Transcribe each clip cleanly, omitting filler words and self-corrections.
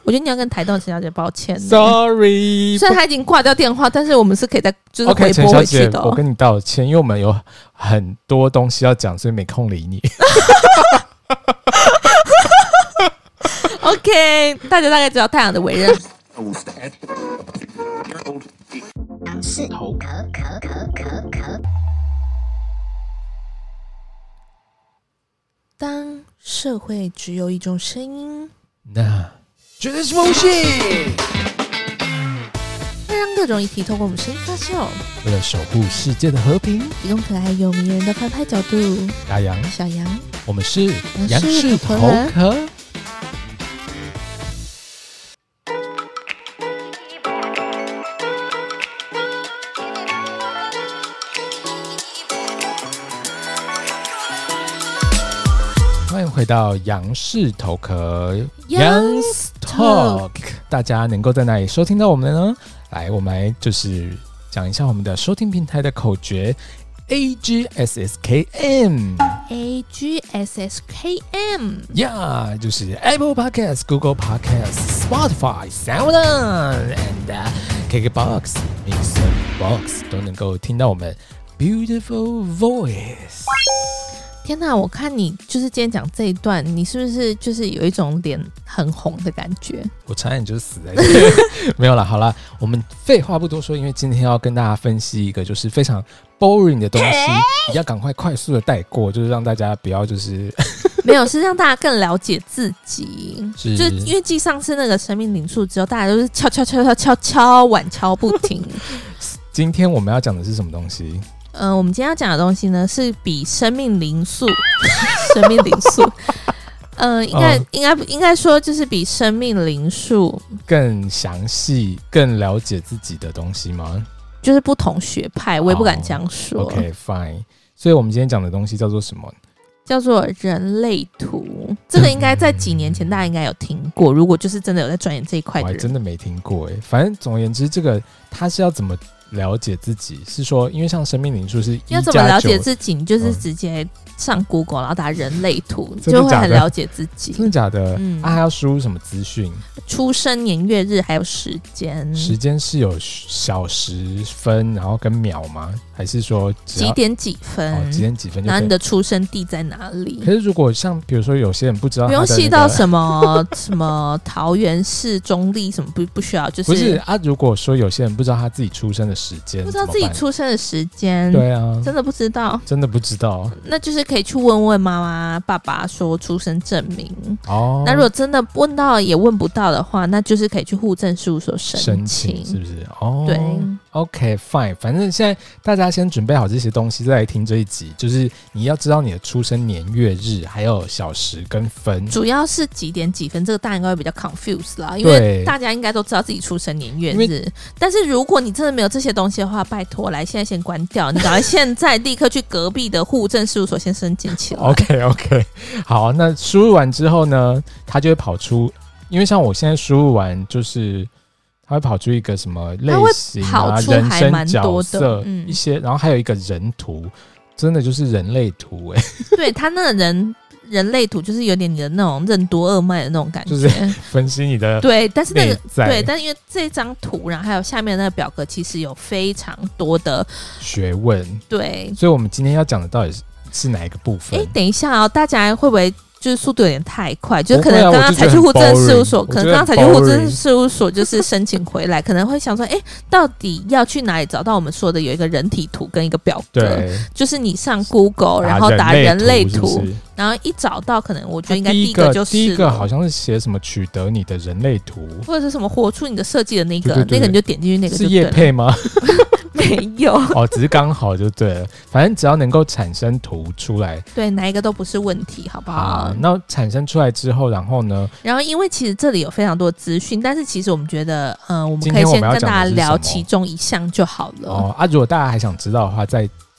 我觉得你要跟台东陈小姐抱歉。 Sorry， 虽然她已经挂掉电话，但是我们是可以再就是 OK， 回拨回去的、 我跟你道歉，因为我们有很多东西要讲，所以没空理你。 OK， 大家大概知道太阳的为人。 是头壳。 当社会只有一种声音， 那绝对是风信。 会让各种议题透过我们声音发酵， 为了守护世界的和平， 提供可爱又迷人的拍拍角度。 大洋， 小羊， 我们是杨氏头壳。 欢迎回到杨氏头壳 Young's Talk， 大家能够在哪里收听到我们呢？来，我们来就是讲一下我们的收听平台的口诀 AGSSKM AGSSKM， 呀，就是 Apple Podcast、Google Podcast、Spotify、SoundOn and KKBox、Mixer Box 都能够听到我们 beautiful voice。 天哪！我看你就是今天讲这一段，你是不是就是有一种脸很红的感觉？ 我差点就死在这里。没有啦，好啦，我们废话不多说，因为今天要跟大家分析一个就是非常 boring 的东西，要赶快快速的带过，就是让大家不要就是没有，是让大家更了解自己。 是就是因为继上次那个生命灵数之后，大家都是敲碗敲不停。 今天我们要讲的是什么东西？ 我们今天要讲的东西呢，是比生命灵数，生命灵数，应该说就是比生命灵数更详细、更了解自己的东西吗？ 就是不同学派，我也不敢这样说。 OK fine， 所以我们今天讲的东西叫做什么？ 叫做人类图。这个应该在几年前大家应该有听过，如果就是真的有在钻研这一块的人， 我还真的没听过哎。反正总而言之，这个它是要怎么了解自己？是说，因为像生命灵数是要怎么了解自己？你就是直接上 Google，然后打人类图， 就会很了解自己。 真的假的？还要输入什么资讯？ 出生年月日还有时间。 时间是有小时分，然后跟秒吗？还是说几点几分？ 几点几分？ 然后你的出生地在哪里？ 可是如果像比如说有些人不知道， 不用细到什么什么桃园市中立什么不需要，就是不是啊？如果说有些人不知道他自己出生的时间， 不知道自己出生的时间， 对啊， 真的不知道， 真的不知道， 那就是可以去问问妈妈、爸爸说出生证明哦。 那如果真的问到也问不到的话，那就是可以去户政事务所申请， 是不是？哦， 对 ，OK fine， 反正现在大家先准备好这些东西，再来听这一集。就是你要知道你的出生年月日，还有小时跟分， 主要是几点几分，这个大家应该会比较 confused 啦，因为大家应该都知道自己出生年月日。但是如果你真的没有这些东西的话，拜托来现在先关掉，你赶快现在立刻去隔壁的户政事务所先申请起来。 OK， 好，那输入完之后呢，它就会跑出，因为像我现在输入完就是。它会跑出一个什么类型啊、人生角色、一些，然后还有一个人图，真的就是人类图哎、欸。 对，它那个人类图就是有点你的那种任督二脉的那种感觉， 就是分析你的对，但是那个对， 但是因为这张图，然后还有下面的那个表格，其实有非常多的学问， 对， 所以我们今天要讲的到底是哪一个部分？ 等一下哦，大家会不会？就是速度有点太快，就是可能刚刚才去户政事务所，可能刚刚才去户政事务所就是申请回来，可能会想说，到底要去哪里找到我们说的有一个人体图跟一个表格？对，就是你上 Google， 然后打人类图，然后一找到，可能我觉得应该第一个就是第一个好像是写什么取得你的人类图， 或者是什么活出你的设计的那个，那个你就点进去那个就对了。 是业配吗？ 没有哦，只是刚好就对了。反正只要能够产生图出来， 对，哪一个都不是问题，好不好？ 那产生出来之后，然后呢？ 然后因为其实这里有非常多资讯，但是其实我们觉得，我们可以先跟大家聊其中一项就好了。 如果大家还想知道的话，再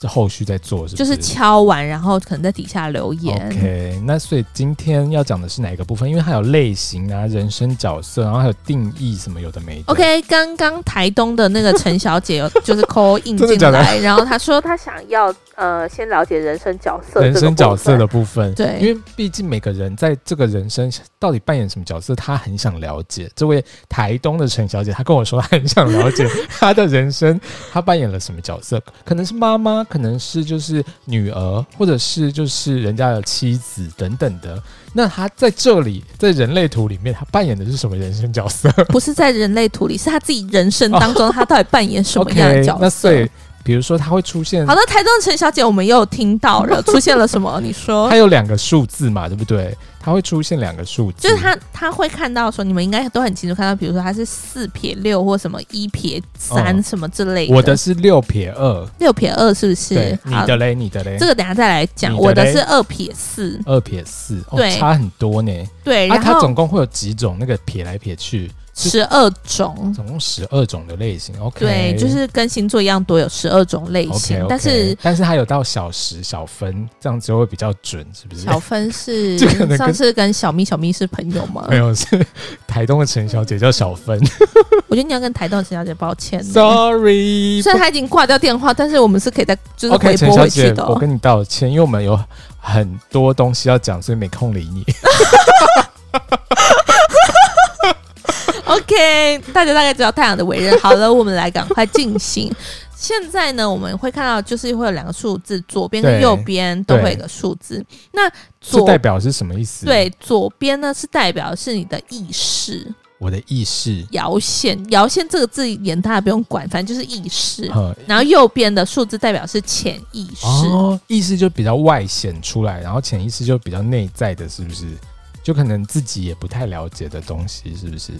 后续在做，是不是？ 就是敲完，然后可能在底下留言。 OK， 那所以今天要讲的是哪一个部分？因为它有类型啊、人生角色，然后还有定义什么有的没的。 OK， 刚刚台东的那个陈小姐就是 call in 进来，然后她说她想要先了解人生角色的部分。 对， 因为毕竟每个人在这个人生到底扮演什么角色，她很想了解。这位台东的陈小姐，她跟我说她很想了解她的人生，她扮演了什么角色？可能是妈妈，可能是就是女儿，或者是就是人家的妻子等等的。那她在这里，在人类图里面，她扮演的是什么人生角色？ 不是在人类图里，是她自己人生当中，她到底扮演什么样的角色？ Okay， 那所以比如说，它会出现。 好的，台中的陈小姐，我们又有听到了，出现了什么？你说， 它有2个数字嘛，对不对？它会出现2个数字， 就是他会看到说，你们应该都很清楚看到，比如说它是4×6或什么1×3什么之类的。 我的是6×2，6×2 是不是？ 对，你的嘞，你的嘞， 这个等一下再来讲。我的是2×4，2×4， 对，差很多呢。 对，然后它总共会有几种那个撇来撇去。 12种， 总共12种的类型。OK， 对，就是跟星座一样多有12种类型。 Okay， 但是它有到小时、小分，这样子会比较准，是不是？ 小分是上次跟小咪是朋友吗？ 没有，是台东的陈小姐叫小分。 我觉得你要跟台东的陈小姐抱歉。 Sorry， 虽然她已经挂掉电话，但是我们是可以再就是回拨回去的。 Okay， 我跟你道歉，因为我们有很多东西要讲，所以没空理你。 OK， 大家大概知道太阳的为人。好了，我们来赶快进行。现在呢，我们会看到就是会有2个数字，左边跟右边都会有一个数字。那这代表是什么意思？ 对，左边呢是代表是你的意识， 我的意识。 爻线这个字眼大家不用管，反正就是意识。然后右边的数字代表是潜意识。 意识就比较外显出来，然后潜意识就比较内在的，是不是？就可能自己也不太了解的东西，是不是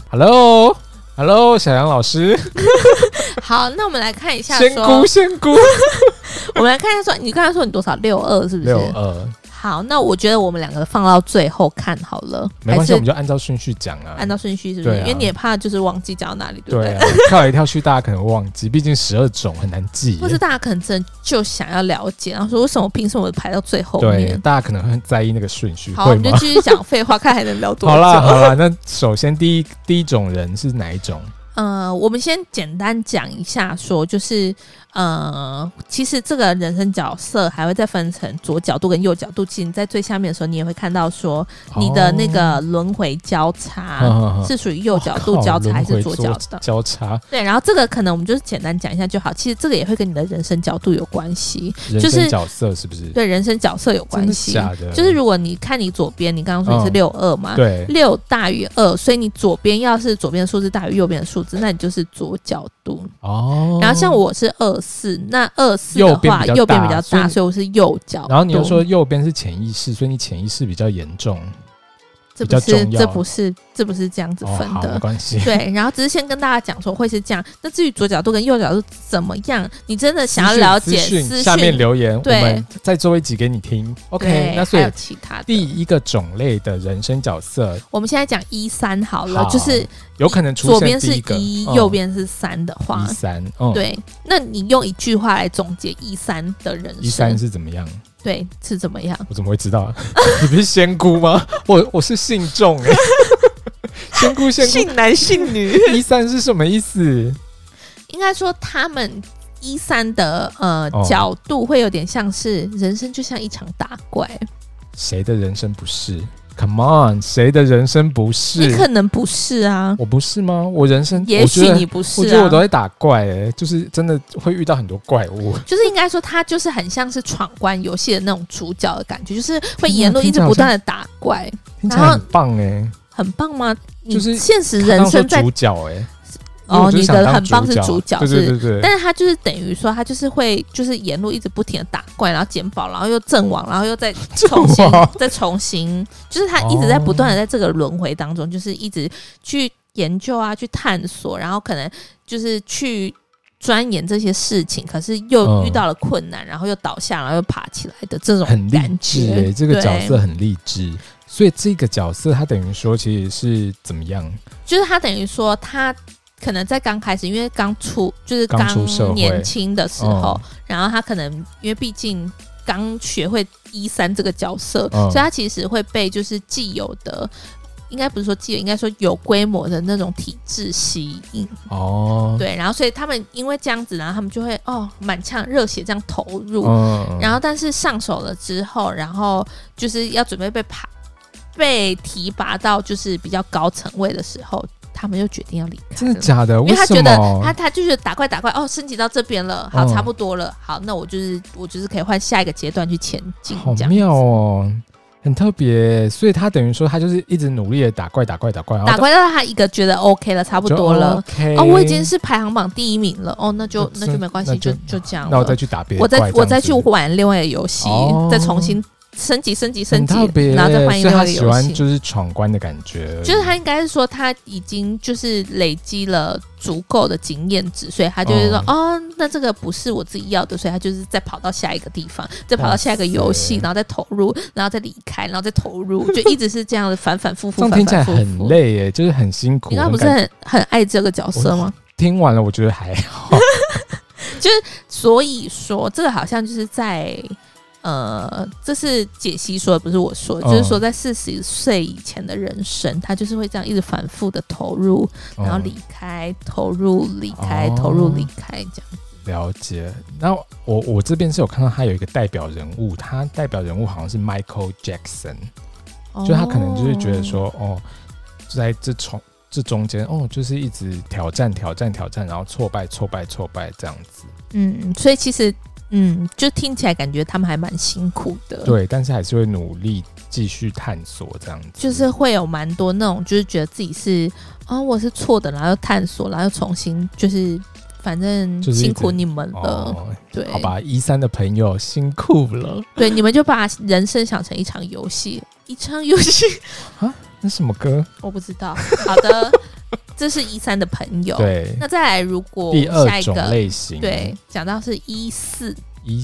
？Hello， 小杨老师。 好，那我们来看一下仙姑。 我们来看一下说，你刚才说你多少？62是不是？62。好，那我觉得我们2个放到最后看好了， 没关系，我们就按照顺序讲啊。 按照顺序是不是？因为你也怕就是忘记讲到哪里，对不对？ 对啊，跳来跳去，大家可能忘记，毕竟12种很难记。 或是大家可能真的就想要了解，然后说为什么凭什么排到最后面？ 对，大家可能会很在意那个顺序。 好，我们就继续讲废话，看还能聊多久。 好啦，那首先第一种人是哪一种？ 我们先简单讲一下说就是其实这个人生角色还会再分成左角度跟右角度。其实你在最下面的时候，你也会看到说你的那个轮回交叉是属于右角度交叉还是左角的交叉？ 对，然后这个可能我们就是简单讲一下就好。其实这个也会跟你的人生角度有关系， 人生角色是不是？ 对，人生角色有关系。 真的假的？ 就是如果你看你左边，你刚刚说你是62嘛， 对 ，6大于2，所以你左边要是左边的数字大于右边的数字，那你就是左角度。然后像我是24，那24的话右边比较大，所以我是右角度。 然后你又说右边是潜意识，所以你潜意识比较严重。 这不是这样子分的， 没关系。 对，然后只是先跟大家讲说会是这样。那至于左角度跟右角度怎么样，你真的想要了解，私讯下面留言， 对， 我们再做一集给你听。OK， 那所以还有其他的第一个种类的人生角色， 我们现在讲1、3好了，就是有可能出现左边是1，右边是3的话 ，1、3， 对，那你用一句话来总结1、3的人生 ，1、3是怎么样？ 对，是怎么样？ 我怎么会知道？你不是仙姑吗？我是信众哎、仙姑信男信女。 1、3是什么意思？ 应该说他们1、3的角度会有点像是人生就像一场打怪。 谁的人生不是？Come on， 谁的人生不是？ 你可能不是啊， 我不是吗？我人生也许你不是啊， 我觉得我都在打怪就是真的会遇到很多怪物。 就是应该说，他就是很像是闯关游戏的那种主角的感觉，就是会沿路一直不断的打怪， 听起来很棒很棒吗？ 就是现实人生在主角你的很棒是主角， 对， 但是他就是等于说，他就是会就是沿路一直不停的打怪，然后捡宝，然后又阵亡，然后又再重新，就是他一直在不断的在这个轮回当中，就是一直去研究啊，去探索，然后可能就是去钻研这些事情，可是又遇到了困难，然后又倒下，然后又爬起来的这种很励志这个角色很励志。所以这个角色他等于说其实是怎么样？ 就是他等于说他可能在刚开始，因为刚年轻的时候，然后他可能因为毕竟刚学会E3这个角色，所以他其实会被就是既有的。应该不是说既有，应该说有规模的那种体制吸引对，然后所以他们因为这样子，然后他们就会满腔热血这样投入，然后但是上手了之后，然后就是要准备被提拔到就是比较高层位的时候，他们就决定要离开。 真的假的？ 因为他觉得他就觉得打怪升级到这边了，好，差不多了，好，那我就是可以换下一个阶段去前进。 好妙哦。很特别，所以他等于说他就是一直努力的打怪到他一个觉得 OK 了，差不多了。 OK 我已经是排行榜第1名了。那就没关系，就这样了。 那我再去打别的怪， 我再去玩另外一个游戏，再重新升级，然后再换一个游戏。所以他喜欢就是闯关的感觉， 就是他应该是说他已经就是累积了足够的经验值，所以他就是说那这个不是我自己要的，所以他就是再跑到下一个地方，再跑到下一个游戏，然后再投入，然后再离开，然后再投入，就一直是这样的反反复复。 这样听起来很累耶，就是很辛苦。 你刚刚不是很爱这个角色吗？ 听完了，我觉得还好。 就是所以说，这个好像就是在。这是解析说的，不是我说的，就是说在40岁以前的人生，他就是会这样一直反复的投入，然后离开，投入离开，投入离开，这样。 了解。那我这边是有看到他有一个代表人物，他代表人物好像是 Michael Jackson，就他可能就是觉得说，就在这中间，就是一直挑战，然后挫败这样子。 所以其实。就听起来感觉他们还蛮辛苦的， 对，但是还是会努力继续探索这样子， 就是会有蛮多那种，就是觉得自己是我是错的，然后又探索，然后又重新，就是反正辛苦你们了，对， 好吧，E3的朋友辛苦了， 对，你们就把人生想成一场游戏啊？那什么歌？ 我不知道。好的。这是E3的朋友， 对。 那再来，如果第二种类型， 对，讲到是E4，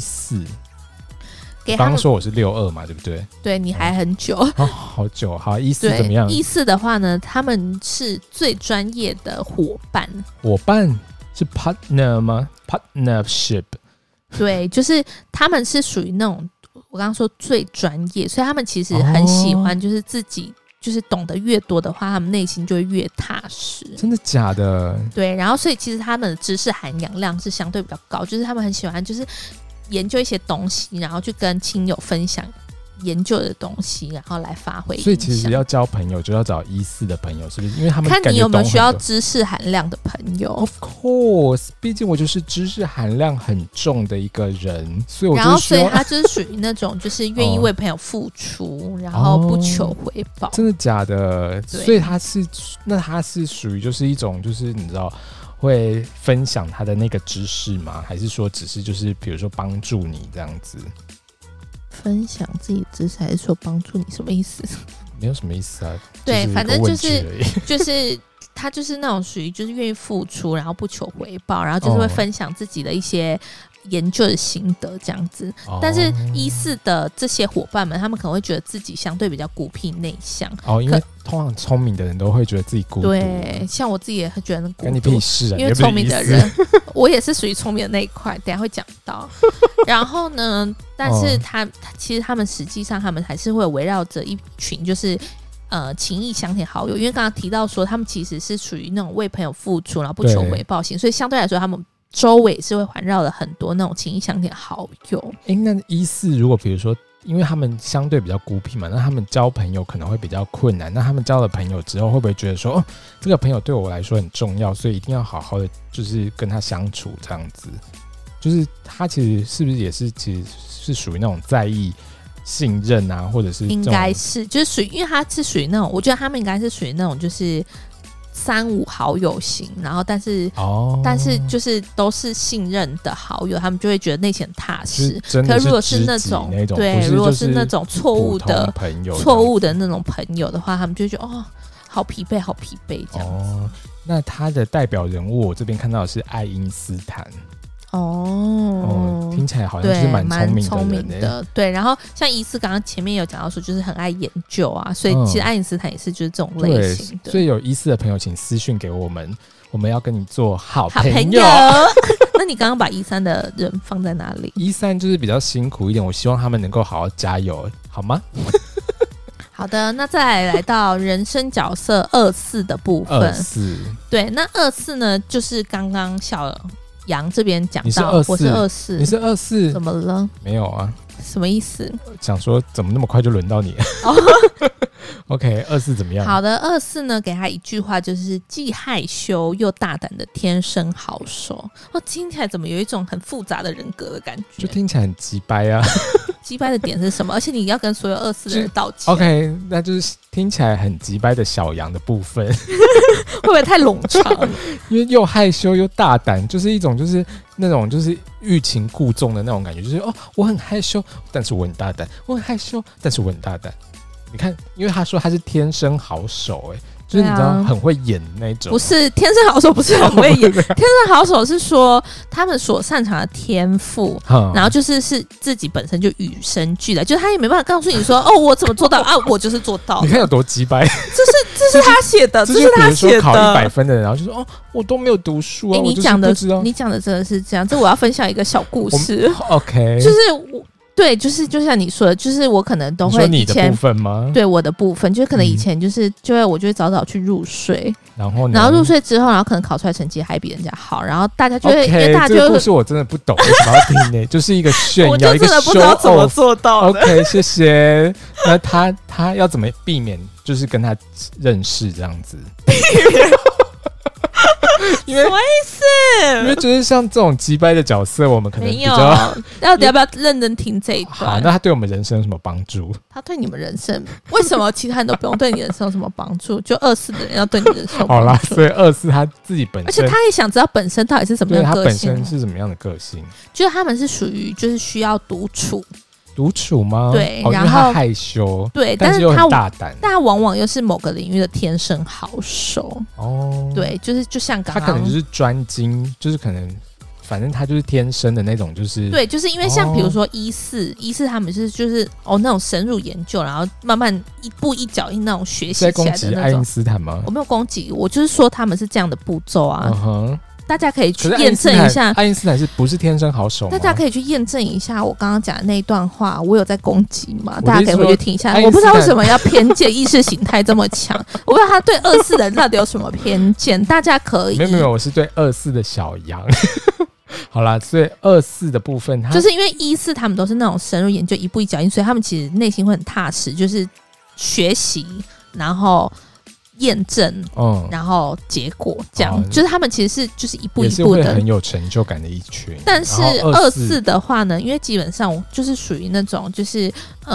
刚刚说我是62嘛，对不对？ 对，你还很久， 好久。好，E4怎么样 ？E4的话呢，他们是最专业的伙伴是 partner 吗 ？partnership， 对，就是他们是属于那种我刚刚说最专业，所以他们其实很喜欢，就是自己。就是懂得越多的话，他们内心就会越踏实。 真的假的？ 对，然后所以其实他们的知识含氧量是相对比较高，就是他们很喜欢就是研究一些东西，然后去跟亲友分享研究的东西，然后来发挥。 所以其实要交朋友就要找E4的朋友，是不是？因为他们看你有没有需要知识含量的朋友。 Of course， 毕竟我就是知识含量很重的一个人，所以所以他就是属于那种就是愿意为朋友付出，然后不求回报。 真的假的？所以他是属于就是一种就是你知道会分享他的那个知识吗？还是说只是就是比如说帮助你这样子？ 分享自己的知识还是说帮助你，什么意思？ 没有什么意思啊。 对，反正就是他就是那种属于就是愿意付出，然后不求回报，然后就是会分享自己的一些研究的心得这样子。但是E4的这些伙伴们，他们可能会觉得自己相对比较孤僻内向。 因为通常聪明的人都会觉得自己孤独。 对，像我自己也会觉得孤独。 跟你屁事啊！ 因为聪明的人，我也是属于聪明的那一块，等一下会讲到。然后呢，但是其实他们实际上他们还是会围绕着一群就是情谊相挺好友，因为刚刚提到说他们其实是属于那种为朋友付出然后不求回报型，所以相对来说他们周围是会环绕了很多那种情谊相挺好友。 那E4如果比如说因为他们相对比较孤僻嘛，那他们交朋友可能会比较困难，那他们交了朋友之后会不会觉得说这个朋友对我来说很重要，所以一定要好好的就是跟他相处这样子？就是他其实是不是也是其实是属于那种在意信任啊，或者是应该是就是属于，因为他是属于那种，我觉得他们应该是属于那种就是3-5好友型，然后但是就是都是信任的好友，他们就会觉得内心很踏实。可如果是那种对，如果是那种错误的那种朋友的话，他们就会觉得好疲惫这样子。 那他的代表人物我这边看到的是爱因斯坦。 听起来好像就是蛮聪明的人的。对，然后像1四刚刚前面有讲到说，就是很爱研究啊，所以其实爱因斯坦也是就是这种类型的。 所以有1四的朋友，请私讯给我们，我们要跟你做好朋友。 那你刚刚把13的人放在哪里 ？13就是比较辛苦一点，我希望他们能够好好加油，好吗？ 好的，那再来到人生角色24的部分。 24， 对，那24呢，就是刚刚小杨这边讲到，我是24， 你是24， 怎么了？ 没有啊， 什么意思？ 想说怎么那么快就轮到你？OK， 24怎么样？ 好的，24呢，给他一句话，就是既害羞又大胆的天生好手。听起来怎么有一种很复杂的人格的感觉？ 就听起来很鸡掰啊！ 鸡掰的点是什么？而且你要跟所有24的人道歉。 OK， 那就是听起来很鸡掰的小羊的部分， 会不会太冗长？ 因为又害羞又大胆，就是一种就是那种就是欲擒故纵的那种感觉，就是我很害羞，但是我很大胆；我很害羞，但是我很大胆。你看，因为他说他是天生好手，就是你知道很会演那种。 不是天生好手，不是很会演。天生好手是说他们所擅长的天赋，然后就是自己本身就与生俱来，就是他也没办法告诉你说我怎么做到啊，我就是做到。 你看有多鸡掰？ 这是他写的，这是他写的。 考100分的人，然后就说我都没有读书啊。 你讲的真的是这样。这我要分享一个小故事。 OK， 就是我。对，就像你说的，就是我可能都会以前， 你说你的部分吗？ 对，我的部分就是可能以前我就会早早去入睡， 然后入睡之后，然后可能考出来成绩还比人家好，然后大家就会，因为大家这个故事我真的不懂，为什么要听呢？就是一个炫耀， 我就真的不知道怎么做到的。 OK， 谢谢。那他要怎么避免，就是跟他认识这样子？ 什么意思？ 因为就是像这种击败的角色，我们可能比较到底要不要认真听这一段？ 好，那他对我们人生有什么帮助？ 他对你们人生，为什么其他人都不用对你人生有什么帮助？就24的人要对你人生有帮助。 好啦，所以24他自己本身， 而且他也想知道本身到底是什么样的个性， 他本身是什么样的个性？ 就是他们是属于就是需要独处。 独处吗？ 对， 然后他害羞， 对， 但是又很大胆， 但他往往又是某个领域的天生好手哦。对，就像刚刚他可能就是专精，就是可能反正他就是天生的那种，就是对，就是因为像比如说14他们就是那种深入研究，然后慢慢一步一脚印那种学习起来的那种。 在攻击爱因斯坦吗？ 我没有攻击，我就是说他们是这样的步骤啊。大家可以去验证一下， 爱因斯坦是不是天生好手吗？ 大家可以去验证一下我刚刚讲的那一段话，我有在攻击吗？大家可以回去听一下。我不知道为什么要偏见意识形态这么强，我不知道他对24的人到底有什么偏见。大家可以没有，我是对24的小羊。好啦，所以24的部分， 就是因为14他们都是那种深入研究、一步一脚印，所以他们其实内心会很踏实，就是学习，然后验证，然后结果这样，就是他们其实是就是一步一步的， 也是会很有成就感的一群。 但是24的话呢，因为基本上就是属于那种就是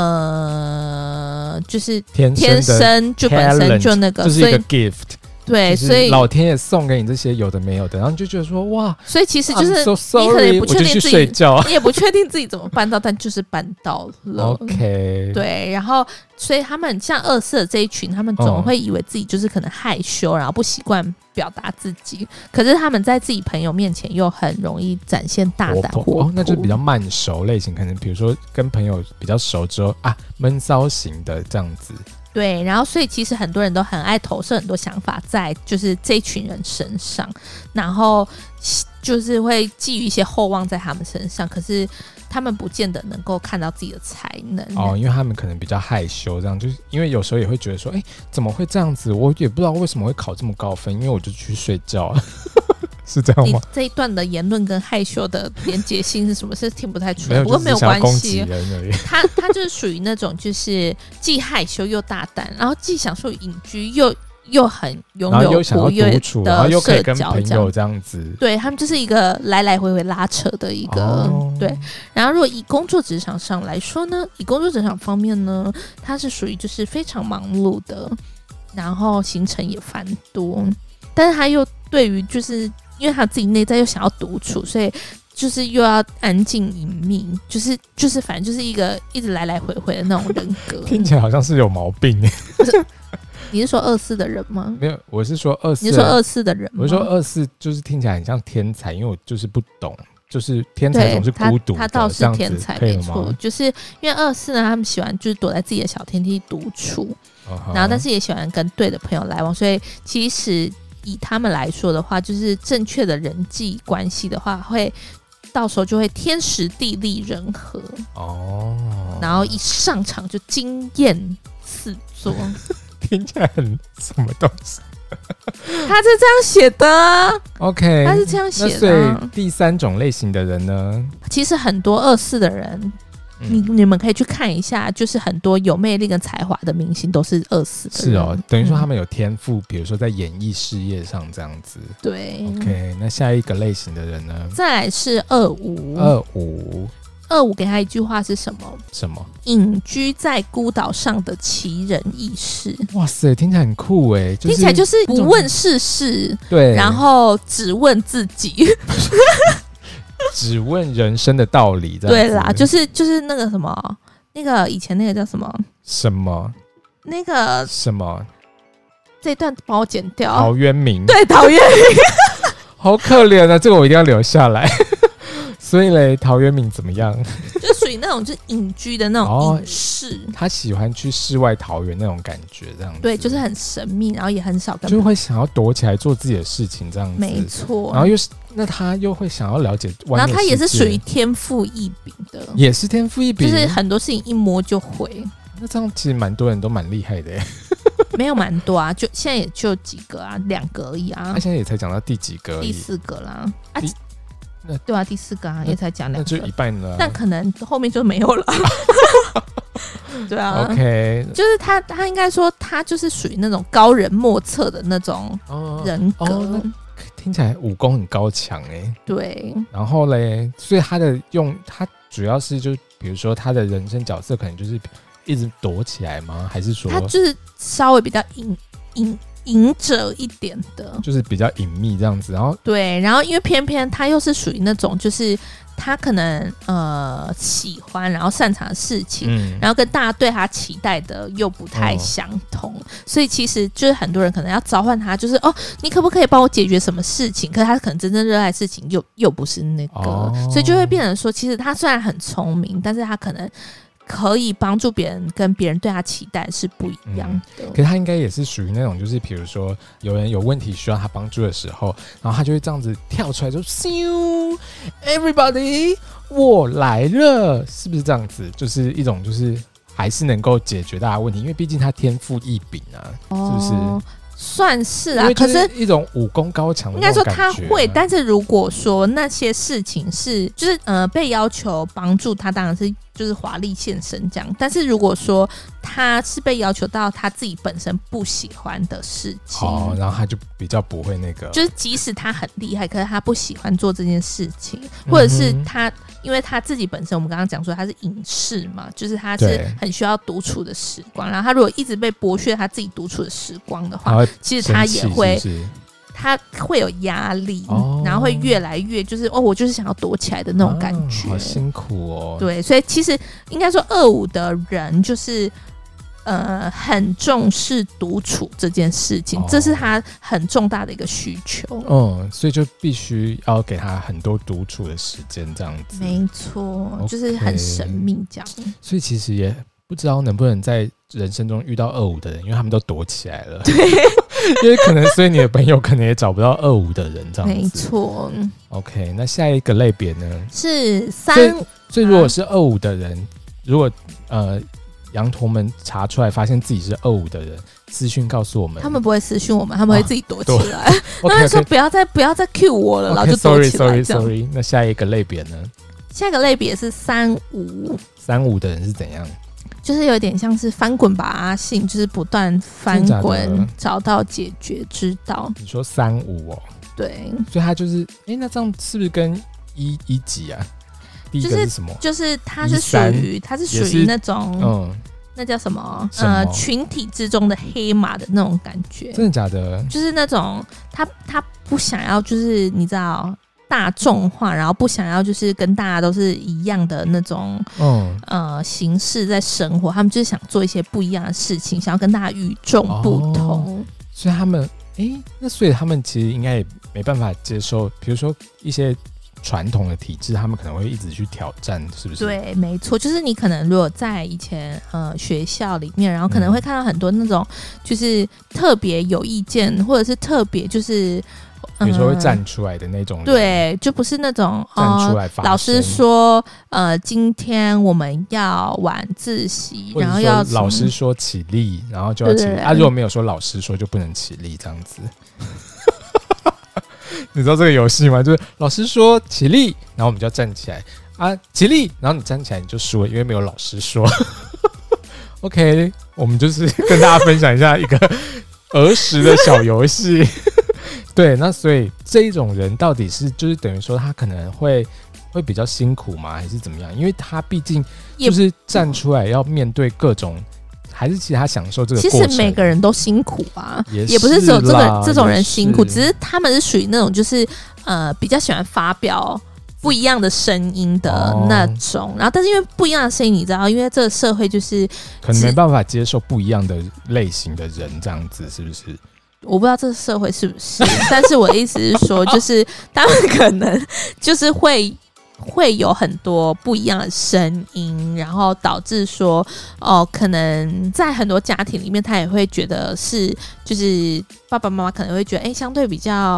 就是天生就本身就那个， 就是一个 gift。 对，所以老天爷送给你这些有的没有的，然后你就觉得说哇， 所以其实就是你可能也不确定自己，你也不确定自己怎么办到，但就是办到了。 OK， 对，然后所以他们像24的这一群，他们总会以为自己就是可能害羞，然后不习惯表达自己，可是他们在自己朋友面前又很容易展现大胆活泼， 那就比较慢熟类型，可能比如说跟朋友比较熟之后闷骚型的这样子。 对，然后所以其实很多人都很爱投射很多想法在就是这一群人身上，然后就是会寄予一些厚望在他们身上，可是他们不见得能够看到自己的才能因为他们可能比较害羞，这样就是因为有时候也会觉得说，怎么会这样子？我也不知道为什么会考这么高分，因为我就去睡觉。是这样吗？ 你这一段的言论跟害羞的连结性是什么？是听不太出来，不过没有关系。他就是属于那种就是既害羞又大胆，然后既享受隐居又很拥有活跃的社交， 这样子。 对，他们就是一个来来回回拉扯的一个对。然后如果以工作职场上来说呢，以工作职场方面呢，他是属于就是非常忙碌的，然后行程也繁多，但是他又对于就是因为他自己内在又想要独处，所以就是又要安静隐秘，就是反正就是一个一直来来回回的那种人格。 听起来好像是有毛病耶。 你是说24的人吗？ 没有，我是说24。 你是说24的人吗？ 我是说24就是听起来很像天才，因为我就是不懂， 就是天才总是孤独的， 他倒是天才没错，就是因为24呢，他们喜欢就是躲在自己的小天地独处，然后但是也喜欢跟对的朋友来往，所以其实以他们来说的话，就是正确的人际关系的话，会到时候就会天时地利人和哦，然后一上场就惊艳四座， 听起来很什么东西？ 他是这样写的啊 ，OK， 他是这样写的。 那所以第3种类型的人呢？ 其实很多24的人。你们可以去看一下，就是很多有魅力跟才华的明星都是24的人。 是哦，等于说他们有天赋，比如说在演艺事业上这样子。 对 ，OK， 那下一个类型的人呢？ 再来是25给他一句话是什么？ 什么？ 隐居在孤岛上的奇人异事。 哇塞，听起来很酷哎！ 听起来就是不问世事， 对， 然后只问自己。 只问人生的道理，这样子。 对啦，就是那个什么，那个以前那个叫什么？ 什么？ 那个什么？ 这一段帮我剪掉。 陶渊明。 对，陶渊明。 好可怜啊！这个我一定要留下来。所以嘞，陶渊明怎么样？ 就属于那种就是隐居的那种隐士， 他喜欢去世外桃源那种感觉，这样子。 对，就是很神秘，然后也很少跟， 就会想要躲起来做自己的事情，这样子。 没错。 然后那他又会想要了解外面的世界， 然后他也是属于天赋异禀的， 也是天赋异禀， 就是很多事情一摸就会。 那这样其实蛮多人都蛮厉害的耶。 没有蛮多啊，就现在也就几个啊，2个而已啊。 他现在也才讲到第几个而已？ 第4个啦。对啊，第4个啊，也才讲2个， 那就一半了。 但可能后面就没有了。对啊 ，OK， 就是他应该说他就是属于那种高人莫测的那种人格。 听起来武功很高强哎。 对。 然后嘞，所以他主要是就比如说他的人生角色可能就是一直躲起来吗？还是说他就是稍微比较隐者一点的， 就是比较隐秘这样子。然后对，然后因为偏偏他又是属于那种就是他可能喜欢然后擅长的事情，然后跟大家对他期待的又不太相同，所以其实就是很多人可能要召唤他，就是你可不可以帮我解决什么事情？可是他可能真正热爱的事情又不是那个，所以就会变成说，其实他虽然很聪明，但是他可能可以帮助别人，跟别人对他期待是不一样的。 可是他应该也是属于那种，就是比如说有人有问题需要他帮助的时候，然后他就会这样子跳出来，就咻 ，everybody， 我来了，是不是这样子？就是一种就是还是能够解决大家问题，因为毕竟他天赋异禀啊，是不是？ 算是啊， 可是一种武功高强的那种感觉。 应该说他会，但是如果说那些事情是就是被要求帮助他，当然是就是华丽现身这样。但是如果说他是被要求到他自己本身不喜欢的事情， 然后他就比较不会那个， 就是即使他很厉害，可是他不喜欢做这件事情，或者是他因为他自己本身我们刚刚讲说他是隐士嘛，就是他是很需要独处的时光，然后他如果一直被剥削他自己独处的时光的话，其实他也会他会有压力，然后会越来越就是我就是想要躲起来的那种感觉， 好辛苦哦。 对，所以其实应该说25的人就是很重视独处这件事情，这是他很重大的一个需求。 所以就必须要给他很多独处的时间，这样子。 没错，就是很神秘这样。 所以其实也不知道能不能在人生中遇到25的人，因为他们都躲起来了。 对， 因为可能所以你的朋友可能也找不到25的人这样子。 没错。 OK， 那下一个类别呢？ 是3。 所以如果是25的人，如果羊驼们查出来发现自己是25的人，私讯告诉我们。 他们不会私讯我们，他们会自己躲起来。他们说不要再 cue 我了，然后就躲起来。 Sorry。那下一个类别呢？ 下一个类别是35。 35的人是怎样？ 就是有点像是翻滚吧阿信，就是不断翻滚找到解决之道。 你说35哦？ 对。 所以他就是那这样是不是跟一级啊？第一个是什么？ 就是他是属于那种那叫什么群体之中的黑马的那种感觉。 真的假的？ 就是那种他不想要就是你知道大众化，然后不想要就是跟大家都是一样的那种形式在生活，他们就是想做一些不一样的事情，想要跟大家与众不同。 所以他们所以他们其实应该也没办法接受，比如说一些传统的体制，他们可能会一直去挑战，是不是？ 对，没错，就是你可能如果在以前学校里面，然后可能会看到很多那种就是特别有意见，或者是特别就是比如说会站出来的那种人， 对，就不是那种站出来发声。 老师说今天我们要晚自习，然后要老师说起立，然后就要起立。如果没有说老师说就不能起立，这样子。你知道这个游戏吗？就是老师说起立，然后我们就要站起来啊，起立，然后你站起来你就输了，因为没有老师说。OK， 我们就是跟大家分享一下一个儿时的小游戏。对，那所以这一种人到底是就是等于说他可能会比较辛苦吗，还是怎么样？因为他毕竟就是站出来要面对各种，还是其实他享受这个过程。 其实每个人都辛苦啊，也不是只有这种人辛苦，只是他们是属于那种就是比较喜欢发表不一样的声音的那种，然后但是因为不一样的声音，你知道，因为这个社会就是可能没办法接受不一样的类型的人，这样子是不是？ 我不知道这个社会是不是，但是我的意思是说，就是他们可能就是会有很多不一样的声音，然后导致说，可能在很多家庭里面，他也会觉得是，就是爸爸妈妈可能会觉得，相对比较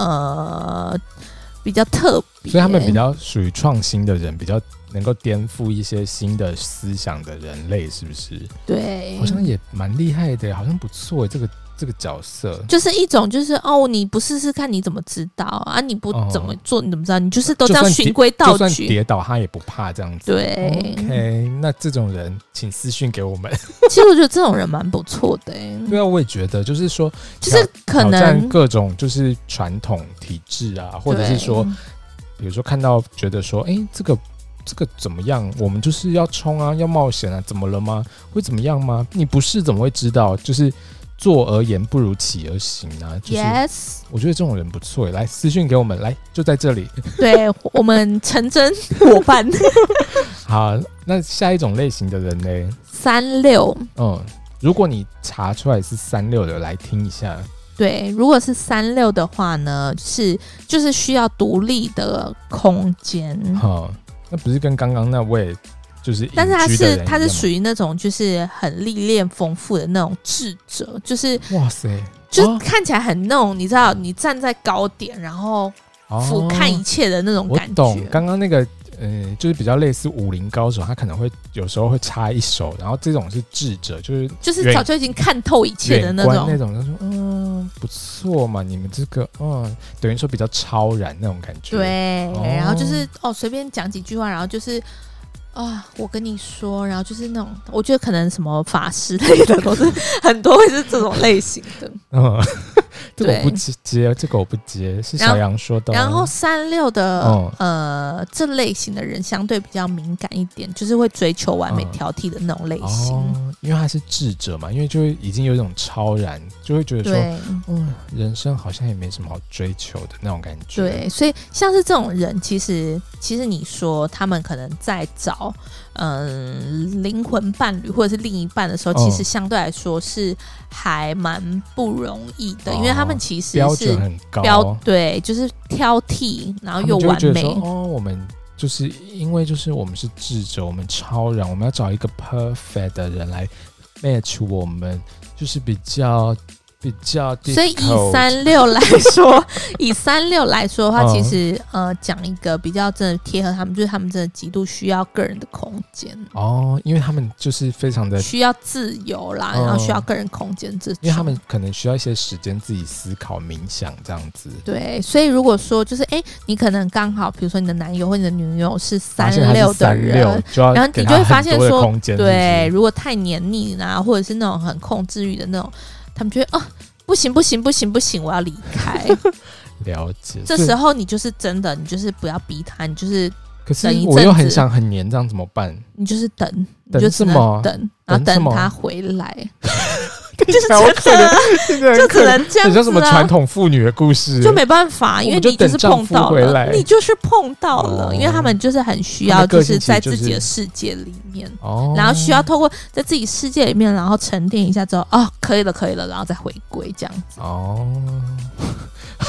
特别， 所以他们比较属于创新的人，比较能够颠覆一些新的思想的人类，是不是？ 对， 好像也蛮厉害的，好像不错，这个角色就是一种，就是你不试试看你怎么知道啊？你不怎么做你怎么知道？你就是都这样循规蹈矩， 就算跌倒他也不怕这样子。 对 ，OK， 那这种人请私讯给我们。 其实我觉得这种人蛮不错的对啊，我也觉得，就是说， 就是可能挑战各种就是传统体制啊，或者是说，比如说看到觉得说，这个怎么样？我们就是要冲啊，要冒险啊，怎么了吗？会怎么样吗？你不是怎么会知道？就是坐而言不如起而行啊。就是 Yes， 我觉得这种人不错，来私讯给我们，来就在这里。 对，我们成真伙伴。 好，那下一种类型的人呢 ？36。 如果你查出来是36的，来听一下。 对，如果是36的话呢，就是需要独立的空间。 那不是跟刚刚那位就是隐居的人一样吗？ 但是他是属于那种就是很历练丰富的那种智者，就是哇塞， 就是看起来很那种，你知道，你站在高点，然后俯瞰一切的那种感觉。 我懂，刚刚那个就是比较类似武林高手，他可能会有时候会插一手，然后这种是智者，就是早就已经看透一切的那种， 那种就说不错嘛，你们这个等于说比较超然那种感觉。 对，然后就是随便讲几句话，然后就是我跟你说，然后就是那种，我觉得可能什么法师类的都是很多会是这种类型的。 这个我不接，这个我不接，是小杨说的。 然后36的这类型的人相对比较敏感一点，就是会追求完美挑剔的那种类型。 因为他是智者嘛，因为就会已经有一种超然，就会觉得说，人生好像也没什么好追求的那种感觉。 对，所以像是这种人，其实你说他们可能在找灵魂伴侣或者是另一半的时候，其实相对来说是还蛮不容易的，因为他们其实是标准很高， 对，就是挑剔，然后又完美。 我们就是因为就是我们是智者，我们超然，我们要找一个 perfect 的人来 match 我们，就是比较。 所以以36来说的话，其实讲一个比较真的贴合他们，就是他们真的极度需要个人的空间因为他们就是非常的需要自由啦，然后需要个人空间这种， 因为他们可能需要一些时间自己思考冥想这样子。 对，所以如果说就是你可能刚好比如说你的男友或你的女友是36的人，然后你就会发现说，对，如果太黏腻啊，或者是那种很控制欲的那种，他们觉得不行，我要离开。 了解。 这时候你就是真的，你就是不要逼他，你就是可是我又很想很黏，这样怎么办？ 你就是等， 你就只能等，然后等他回来。 就是就只能这样子， 很像什么传统妇女的故事， 就没办法，因为你就是碰到了，你就是碰到了，因为他们就是很需要，就是在自己的世界里面，然后需要透过在自己世界里面，然后沉淀一下之后，可以了，然后再回归这样子。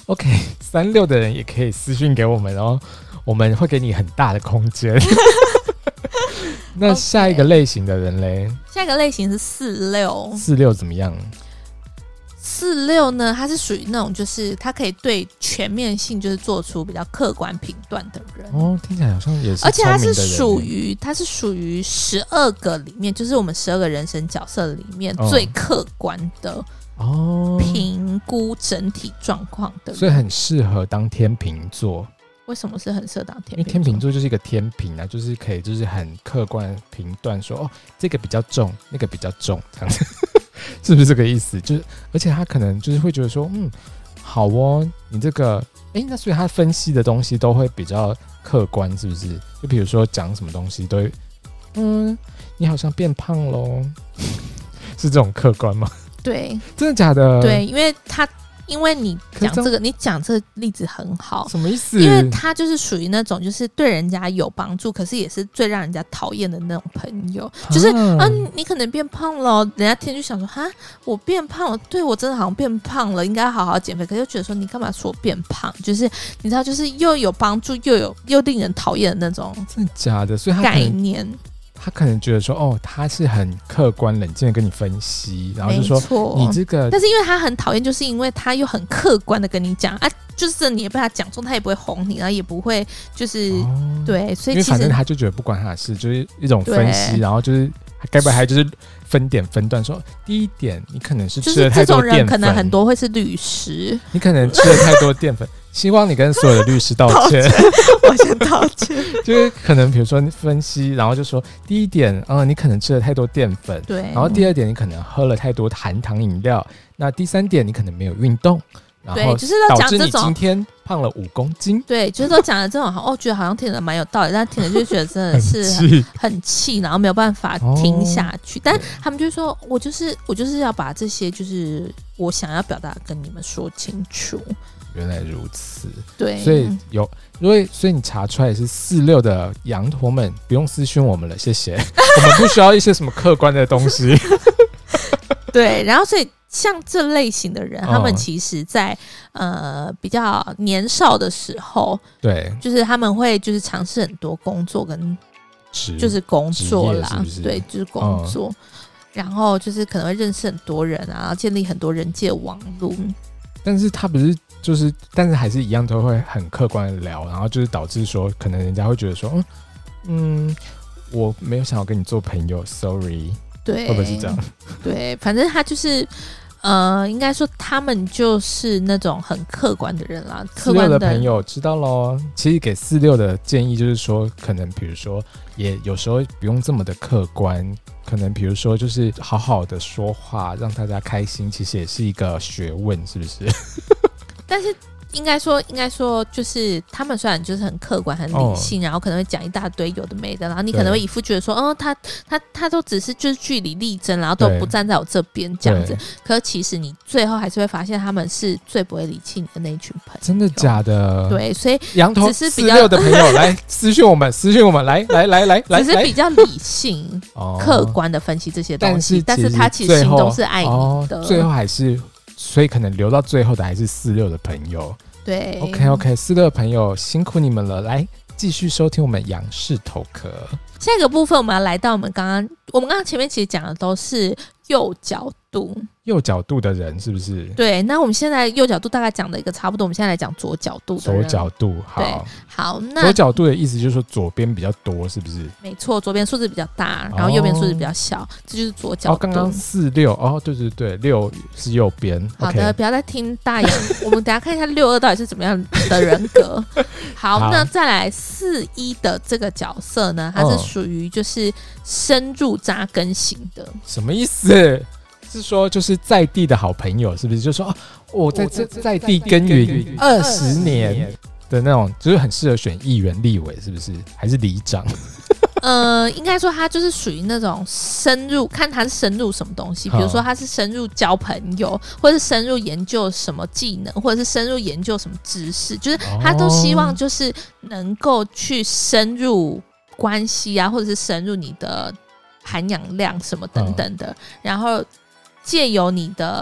OK， 36的人也可以私讯给我们哦，我们会给你很大的空间。那下一个类型的人嘞？ 下一个类型是46。 46怎么样 ？46呢，他是属于那种就是他可以对全面性就是做出比较客观评断的人哦，听起来好像也是， 而且他是属于12个里面，就是我们12个人生角色里面最客观的评估整体状况的人， 所以很适合当天秤座。 为什么是很适合当天秤座？ 因为天秤座就是一个天平啊，就是可以就是很客观评断说哦，这个比较重，那个比较重，这样子。是不是这个意思？就是，而且他可能就是会觉得说，好哦，你这个，那所以他分析的东西都会比较客观，是不是？就比如说讲什么东西都会，你好像变胖咯，是这种客观吗？ 对， 真的假的？ 对，因为你讲这个，你讲这个例子很好， 什么意思？ 因为他就是属于那种就是对人家有帮助，可是也是最让人家讨厌的那种朋友。就是你可能变胖了，人家听就想说哈，我变胖了，对我真的好像变胖了，应该好好减肥。可是又觉得说你干嘛说我变胖？就是你知道，就是又有帮助又令人讨厌的那种， 真的假的？所以他概念。 他可能觉得说，他是很客观冷静的跟你分析，然后就说你这个， 但是因为他很讨厌，就是因为他又很客观的跟你讲啊，就是你也被他讲中，他也不会哄你，然后也不会就是对，所以因为反正他就觉得不关他的事，就是一种分析，然后就是该不会还就是分点分段说，第一点你可能是吃了太多淀粉， 就是这种人可能很多会是律师， 你可能吃了太多淀粉。希望你跟所有的律师道歉。 我先道歉。 就是可能比如说分析，然后就说第一点，你可能吃了太多淀粉， 对。 然后第二点，你可能喝了太多含糖饮料，那第三点，你可能没有运动，然后导致你今天胖了5公斤。 对，就是都讲的这种，觉得好像听着蛮有道理，但听着就觉得真的是很气，然后没有办法听下去。但他们就说，我就是要把这些就是我想要表达跟你们说清楚。 原来如此， 对， 所以你查出来是46的羊驼们，不用私讯我们了，谢谢。我们不需要一些什么客观的东西。 对，然后所以像这类型的人，他们其实在比较年少的时候， 对， 就是他们会就是尝试很多工作跟就是工作啦， 是不是？ 对，就是工作，然后就是可能会认识很多人啊，然后建立很多人际网络。 但是他不是但是还是一样都会很客观的聊，然后就是导致说，可能人家会觉得说，我没有想要跟你做朋友 ，sorry， 对， 会不会是这样？ 对，反正他就是应该说他们就是那种很客观的人啦。客观的朋友知道咯。其实给46的建议就是说，可能比如说也有时候不用这么的客观，可能比如说就是好好的说话，让大家开心，其实也是一个学问，是不是？ 但是应该说，就是他们虽然就是很客观、很理性，然后可能会讲一大堆有的没的，然后你可能会一副觉得说，他都只是就是据理力争，然后都不站在我这边这样子。可是其实你最后还是会发现，他们是最不会理气你的那一群朋友。 真的假的？ 对，所以羊驼46的朋友来私讯我们，来，只是比较理性、客观的分析这些东西，但是他其实心中是爱你的。 最后还是。所以可能留到最后的还是46的朋友。 对 ，OK， 46的朋友辛苦你们了，来继续收听我们仰视头壳。 下一个部分我们要来到我们刚刚前面其实讲的都是右角度的人，是不是？ 对，那我们现在右角度大概讲的一个差不多，我们现在来讲左角度的人。 左角度， 好，那左角度的意思就是说左边比较多，是不是？ 没错，左边数字比较大，然后右边数字比较小，这就是左角度。 刚刚46，对，6是右边。 好的，不要再听大洋，我们等一下看一下62到底是怎么样的人格。好，那再来41的这个角色呢，它是属于就是深入扎根型的。 什么意思？是说就是在地的好朋友，是不是？就说我在地耕耘20年的那种，就是很适合选议员、立委，是不是？还是里长？ 应该说他就是属于那种深入，看他是深入什么东西。比如说他是深入交朋友，或是深入研究什么技能，或者是深入研究什么知识，就是他都希望就是能够去深入关系啊，或者是深入你的涵养量什么等等的，然后借由你的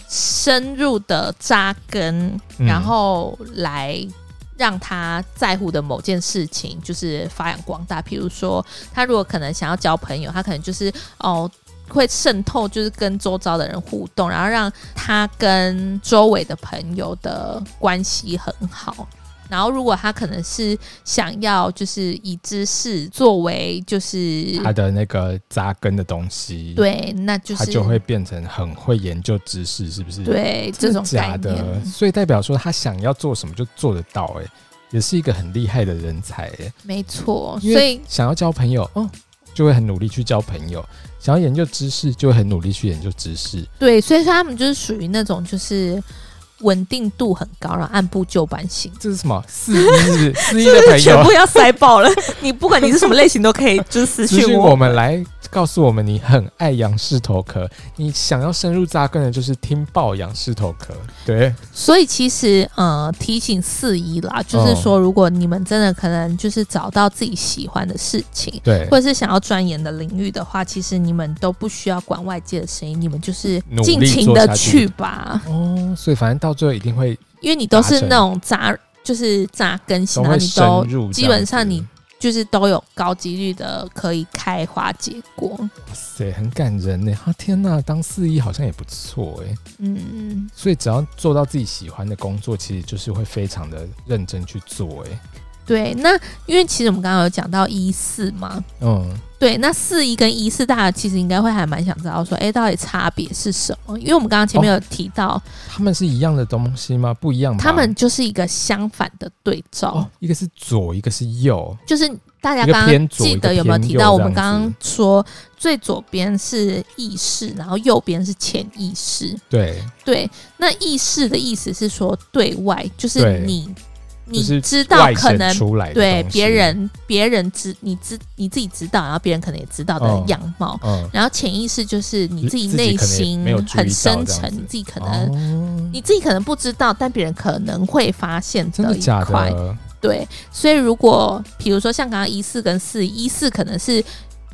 深入的扎根，然后来让他在乎的某件事情就是发扬光大。比如说他如果可能想要交朋友，他可能就是会渗透，就是跟周遭的人互动，然后让他跟周围的朋友的关系很好。然后如果他可能是想要就是以知识作为就是他的那个扎根的东西， 对，那就是他就会变成很会研究知识，是不是？ 对，这种假的，所以代表说他想要做什么就做得到，也是一个很厉害的人才。 没错， 所以想要交朋友就会很努力去交朋友，想要研究知识就会很努力去研究知识。 对，所以说他们就是属于那种就是稳定度很高，然后按部就班型。 这是什么？4一的朋友全部要塞爆了。你不管你是什么类型都可以，就是私讯我们来告诉我们你很爱杨氏头壳，你想要深入扎根的就是听爆杨氏头壳。对， 所以其实提醒4一啦，就是说如果你们真的可能就是找到自己喜欢的事情， 对， 或者是想要钻研的领域的话，其实你们都不需要管外界的声音，你们就是尽情的去吧。 所以反正到最后一定会， 因为你都是那种就是扎根型，然后你都基本上你就是都有高几率的可以开花结果。哇塞，很感人耶！天哪，当4一好像也不错耶。所以只要做到自己喜欢的工作，其实就是会非常的认真去做耶。 对，那因为其实我们刚刚有讲到14嘛，对，那4一跟14大家其实应该会还蛮想知道说，到底差别是什么？因为我们刚刚前面有提到， 他们是一样的东西吗？不一样吧？ 他们就是一个相反的对照， 一个是左，一个是右， 就是大家刚刚记得有没有提到？我们刚刚说最左边是意识，然后右边是潜意识。对，那意识的意思是说对外，就是你知道可能对别人你自己知道，然后别人可能也知道的样貌。然后潜意识就是你自己内心很深层，你自己可能不知道，但别人可能会发现的一块。对，所以如果比如说像刚刚14跟414可能是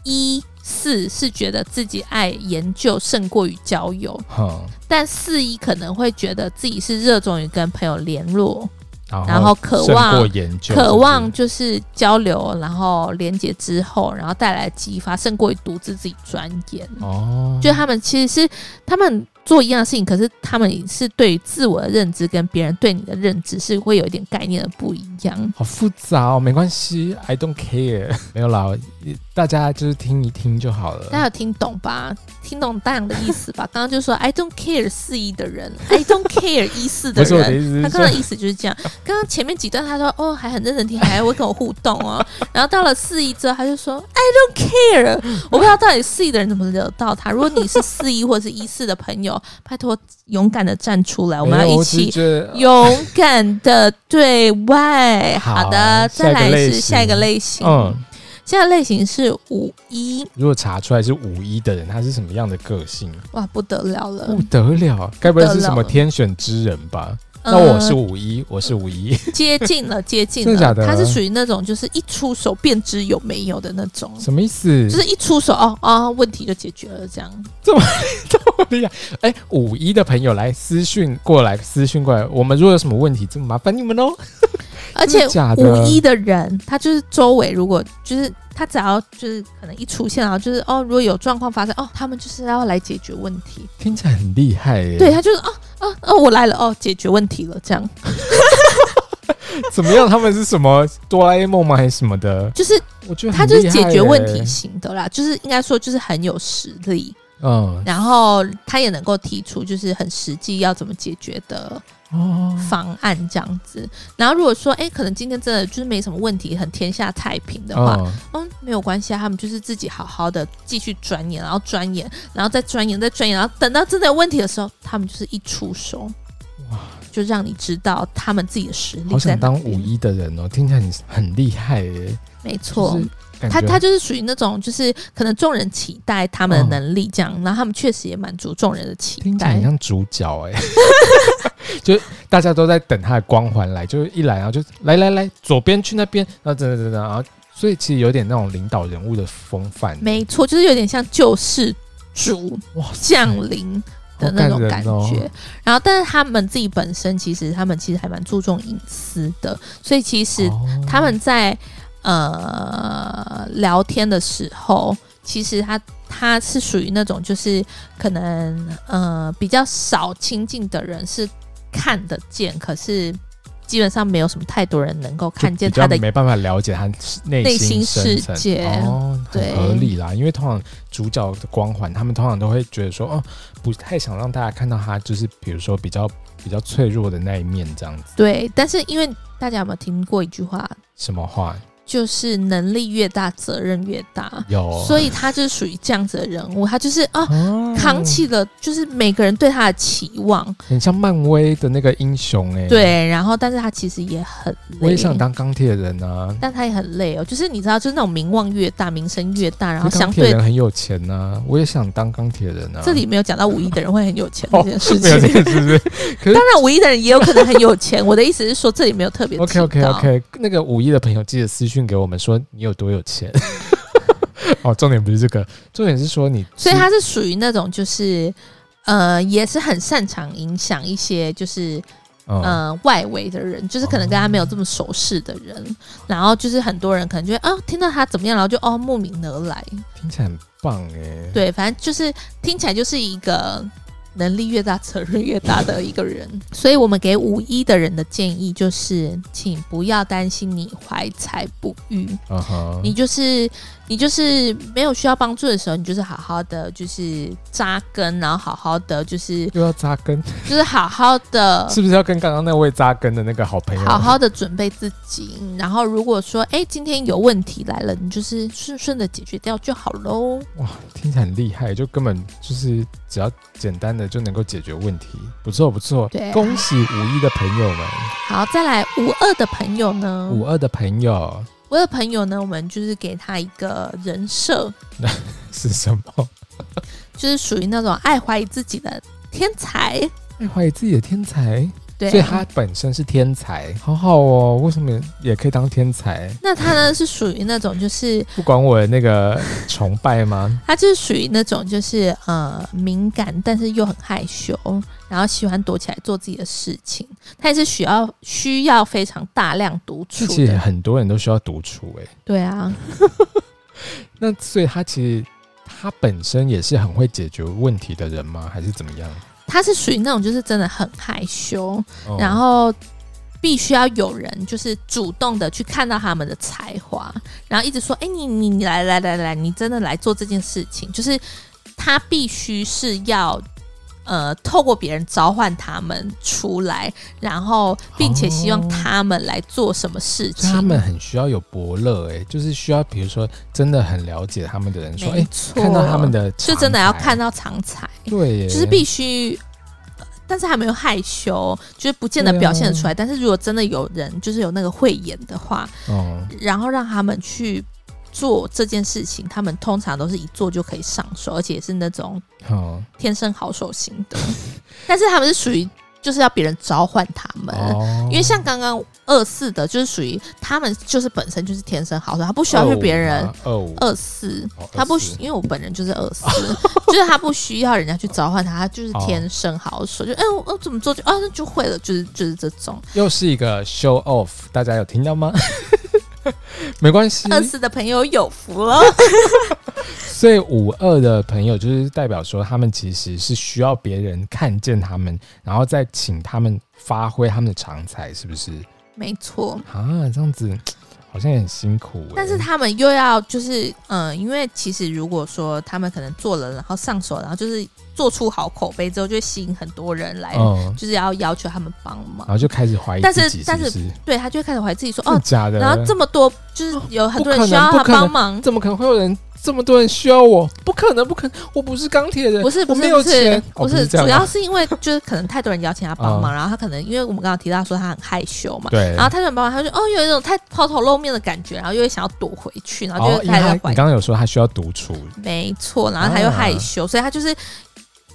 14是觉得自己爱研究胜过于交友，但41可能会觉得自己是热衷于跟朋友联络，然后渴望就是交流，然后连结之后，然后带来激发，胜过于独自自己钻研。就他们其实是他们做一样的事情，可是他们是对于自我的认知跟别人对你的认知是会有一点概念的不一样。 好复杂没关系 ，I don't care。没有啦，大家就是听一听就好了。 大家有听懂吧？听懂大洋的意思吧？刚刚就说 I don't care 4一的人 ，I don't care 14的人。他刚刚的意思就是这样。刚刚前面几段他说还很认真听，还会跟我互动哦。然后到了4一之后，他就说 I don't care。我不知道到底4一的人怎么惹到他。如果你是4一或者是14的朋友，拜托勇敢的站出来，我们要一起勇敢的对外。好的，再来是下一个类型。下一个类型是5一。 如果查出来是5一的人，他是什么样的个性？ 哇，不得了了， 不得了！该不会是什么天选之人吧？那我是5一，我是5一， 接近了，接近了。 真的假的？ 他是属于那种就是一出手便知有没有的那种。 什么意思？ 就是一出手问题就解决了，这样。 这么厉害！5一的朋友来私讯过来，我们如果有什么问题，这么麻烦你们哦。 而且5一的人，他就是周围如果就是他只要就是可能一出现，然后就是如果有状况发生，他们就是要来解决问题。 听起来很厉害耶。 对，他就是我来了解决问题了这样。 怎么样？他们是什么哆啦 A 梦吗？还是什么的？ 就是我觉得他就是解决问题型的啦，就是应该说就是很有实力。然后他也能够提出就是很实际要怎么解决的方案这样子。然后如果说可能今天真的就是没什么问题，很天下太平的话，没有关系啊，他们就是自己好好的继续钻研，然后钻研，然后再钻研，然后等到真的有问题的时候，他们就是一出手，就让你知道他们自己的实力在哪里。 好想当5一的人哦，听起来你很厉害耶。 没错。他就是属于那种就是可能众人期待他们的能力这样，然后他们确实也满足众人的期待。 听起来很像主角就大家都在等他的光环来，就一来然后就来左边去那边，然后等，然后所以其实有点那种领导人物的风范。 没错，就是有点像救世主降临。 的那种感觉。然后，但是他们自己本身其实还蛮注重隐私的，所以其实他们在聊天的时候，其实他是属于那种就是可能比较少亲近的人是看得见，可是基本上没有什么太多人能够看见他的， 没办法了解他内心世界。 很合理啦，因为通常主角的光环，他们通常都会觉得说，不太想让大家看到他，就是比如说比较脆弱的那一面这样子。 对，但是因为大家有没有听过一句话？ 什么话？ 就是能力越大，责任越大。 有， 所以他就是属于这样子的人物，他就是扛起了就是每个人对他的期望， 很像漫威的那个英雄对，然后但是他其实也很累。 我也想当钢铁人啊， 但他也很累哦。就是你知道，就是那种名望越大，名声越大，然后相对钢铁人很有钱啊，我也想当钢铁人啊。 这里没有讲到5亿的人会很有钱这件事情， 没有这个是不是？ 当然5亿的人也有可能很有钱。我的意思是说，这里没有特别提到。 OK， 那个5亿的朋友记得私讯给我们说你有多有钱。重点不是这个，重点是说你， 所以他是属于那种就是也是很擅长影响一些就是外围的人，就是可能跟他没有这么熟识的人，然后就是很多人可能觉得听到他怎么样，然后就慕名而来， 听起来很棒对，反正就是听起来就是一个能力越大责任越大的一个人。所以我们给5亿的人的建议就是，请不要担心你怀才不遇，你就是没有需要帮助的时候，你就是好好的就是扎根，然后好好的就是又要扎根， 就是好好的， 是不是要跟刚刚那位扎根的那个好朋友好好的准备自己？然后如果说今天有问题来了，你就是顺的解决掉就好咯。 哇，听起来很厉害，就根本就是只要简单的就能够解决问题，不错不错。 对， 恭喜5亿的朋友们。 好，再来52的朋友呢 ？52的朋友。 我的朋友呢，我们就是给他一个人设， 是什么？ 就是属于那种爱怀疑自己的天才， 爱怀疑自己的天才。 对， 所以他本身是天才，好好哦。为什么也可以当天才？ 那他呢是属于那种就是不管我的那个崇拜吗？ 他就是属于那种就是敏感，但是又很害羞，然后喜欢躲起来做自己的事情。他也是需要非常大量独处的。 其实很多人都需要独处对啊。 那所以他其实他本身也是很会解决问题的人吗？还是怎么样？ 他是属于那种就是真的很害羞，然后必须要有人就是主动的去看到他们的才华，然后一直说你来，你真的来做这件事情。就是他必须是要透过别人召唤他们出来，然后并且希望他们来做什么事情。 他们很需要有伯乐就是需要比如说真的很了解他们的人说看到他们的长才， 就真的要看到长才。 对， 就是必须，但是还没有害羞，就是不见得表现得出来。但是如果真的有人就是有那个慧眼的话，然后让他们去做这件事情，他们通常都是一做就可以上手，而且也是那种天生好手型的。但是他们是属于就是要别人召唤他们，因为像刚刚24的，就是属于他们就是本身就是天生好手，他不需要去别人24，他不需，因为我本人就是24，就是他不需要人家去召唤他，他就是天生好手，就我怎么做就那就会了，就是这种。 又是一个 show off， 大家有听到吗？没关系 ，24的朋友有福了。 所以52的朋友就是代表说，他们其实是需要别人看见他们，然后再请他们发挥他们的长才，是不是？ 没错啊，这样子好像也很辛苦但是他们又要就是因为其实如果说他们可能做了，然后上手，然后就是做出好口碑之后，就会吸引很多人来，就是要求他们帮忙， 然后就开始怀疑自己是不是， 对，他就会开始怀疑自己说假的， 然后这么多就是有很多人需要他帮忙， 怎么可能会有人这么多人需要我？不可能，我不是钢铁人，我没有钱， 不是，主要是因为就是可能太多人邀请他帮忙，然后他可能因为我们刚刚提到说他很害羞嘛， 对， 然后太多人帮忙，他就有一种太抛头露面的感觉，然后又会想要躲回去，然后就开始怀疑。 你刚刚有说他需要独处， 没错，然后他又害羞，所以他就是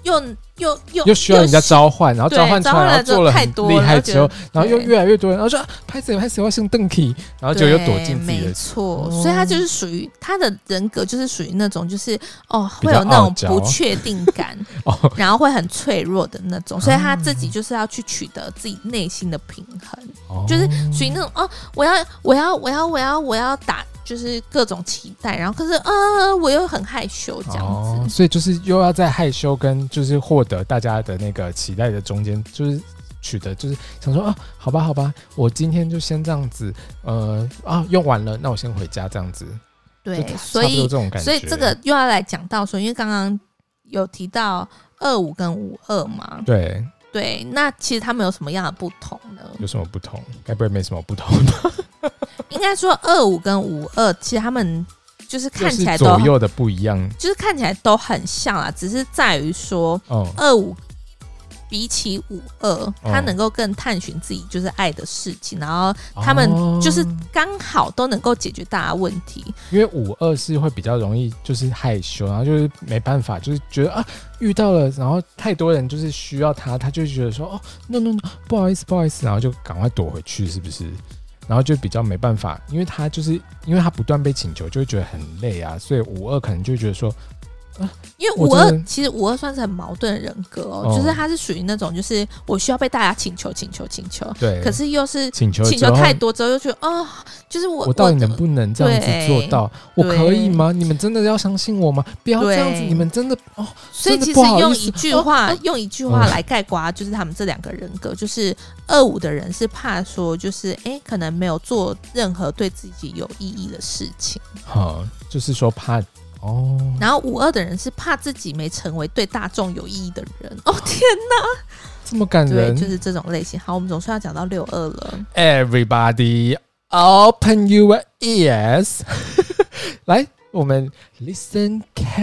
又需要人家召唤，然后召唤出来，然后做了很厉害之后，然后又越来越多人，然后说拍谁我要先邓启，然后就又躲进自己的。 没错，所以他就是属于他的人格，就是属于那种就是会有那种不确定感，然后会很脆弱的那种，所以他自己就是要去取得自己内心的平衡，就是属于那种我要打。就是各种期待，然后可是我又很害羞这样子， 所以就是又要在害羞跟就是获得大家的那个期待的中间，就是取得就是想说好吧，我今天就先这样子，用完了，那我先回家这样子。 对，所以这种感觉， 所以这个又要来讲到说，因为刚刚有提到25跟52嘛，对，那其实他们有什么样的不同呢？ 有什么不同？该不会没什么不同吧？ 应该说25跟52，其实他们就是看起来都左右的不一样， 就是看起来都很像啦，只是在于说25比起52，他能够更探寻自己就是爱的事情，然后他们就是刚好都能够解决大家问题。 因为52是会比较容易就是害羞，然后就是没办法，就是觉得遇到了，然后太多人就是需要他就会觉得说no， 不好意思，然后就赶快躲回去，是不是？然后就比较没办法，因为他不断被请求，就会觉得很累啊，所以52可能就会觉得说。 因为52其实52算是很矛盾的人格就是他是属于那种就是我需要被大家请求， 对， 可是又是请求太多之后又觉得就是我到底能不能这样子做到？我可以吗？你们真的要相信我吗？不要这样子，你们真的所以其实用一句话来概括，就是他们这两个人格，就是25的人是怕说就是可能没有做任何对自己有意义的事情， 就是说怕。 然后52的人是怕自己没成为对大众有意义的人。天哪， 这么感人！ 对，就是这种类型。好，我们总算要讲到62了。 Everybody, open your ears 。来，我们 listen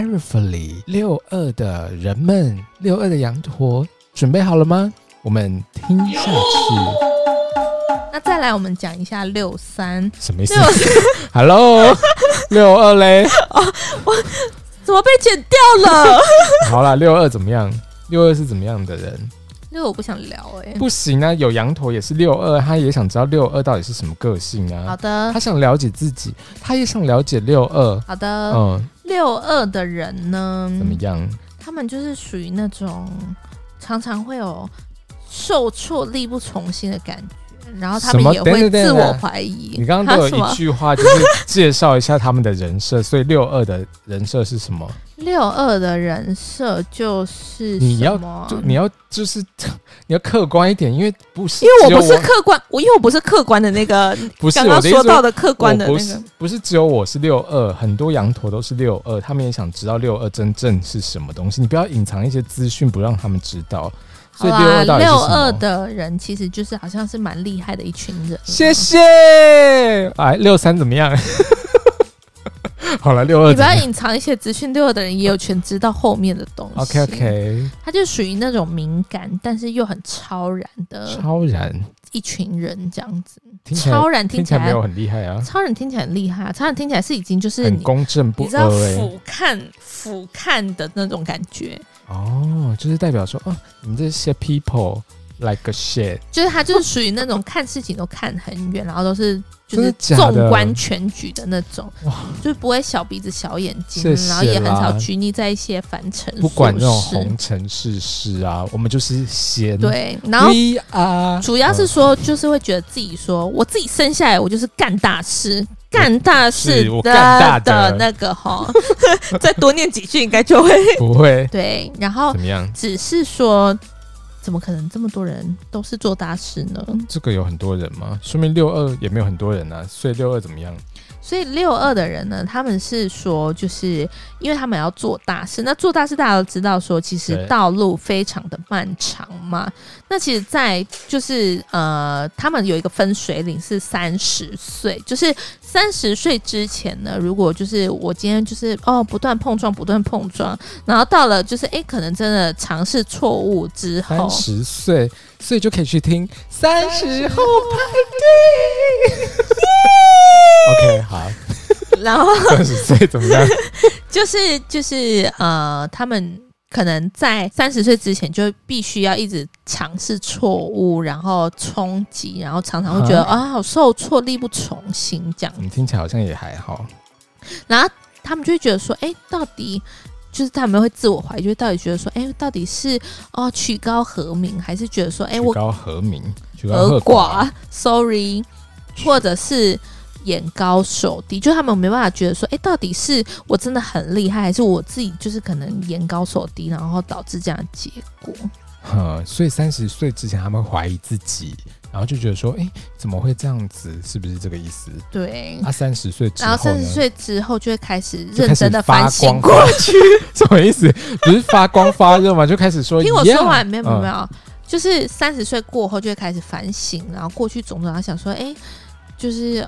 carefully。62的人们，62的羊驼，准备好了吗？我们听下去。 那再来，我们讲一下63。 什么意思？Hello， 62嘞？ 我怎么被剪掉了？ 好啦，62怎么样？62是怎么样的人 ？62我不想聊不行啊，有羊驼也是62，他也想知道62到底是什么个性啊。 好的， 他想了解自己，他也想了解62。 好的，62的人呢怎么样？ 他们就是属于那种常常会有受挫力不从心的感觉。然后他们也会自我怀疑。 你刚刚都有一句话，就是介绍一下他们的人设，所以62的人设是什么 ？62的人设就是你要就是你要客观一点，因为不是， 因为我不是客观，因为我不是客观的那个， 不是刚刚说到的客观的那个， 不是只有我是62，很多羊驼都是62，他们也想知道62真正是什么东西，你不要隐藏一些资讯不让他们知道。所以 62的人其实就是好像是蛮厉害的一群人。 谢谢。63怎么样？好了，62 你不要隐藏一些资讯，62的人也有权知道后面的东西。 OK， 他就属于那种敏感，但是又很超然一群人这样子。超然听起来没有很厉害啊。 超然听起来很厉害啊，超然听起来是已经就是很公正不阿， 你知道俯瞰的那种感觉。 就是代表说你们这些 people like a shit， 就是他就是属于那种看事情都看很远，然后都是就是纵观全局的那种，就是不会小鼻子小眼睛，然后也很少拘泥在一些凡尘琐事， 不管那种红尘世事啊，我们就是闲。 对，然后主要是说就是会觉得自己说我自己生下来我就是干大事。干大事的那个再多念几句应该就会不会对，然后怎么样？ 只是说，怎么可能这么多人都是做大事呢？ 这个有很多人吗？说明62也没有很多人啊，所以62怎么样？ 所以62的人呢，他们是说，就是因为他们要做大事，那做大事大家都知道说，其实道路非常的漫长嘛。那其实在就是他们有一个分水岭是30岁，就是30岁之前呢，如果就是我今天就是不断碰撞，然后到了就是可能真的尝试错误之后 ，30岁，所以就可以去听30后派对。OK， 好。 然后 30岁怎么样？ 就是他们可能在30岁之前就必须要一直尝试错误，然后冲击，然后常常会觉得好受挫，力不从心这样。 你听起来好像也还好。 然后他们就会觉得说，到底就是他们会自我怀疑，就到底觉得说，到底是曲高和鸣，还是觉得说， 曲高和鸣，曲高和寡 ，sorry， 或者是眼高手低，就他们没办法觉得说，到底是我真的很厉害，还是我自己就是可能眼高手低，然后导致这样的结果。 所以30岁之前他们怀疑自己，然后就觉得说，怎么会这样子？是不是这个意思？ 对。 30岁之后呢， 然后30岁之后就会开始认真的反省过去。 什么意思？不是发光发热吗？就开始说， 听我说完，没有，就是30岁过后就会开始反省，然后过去种种，然后想说，就是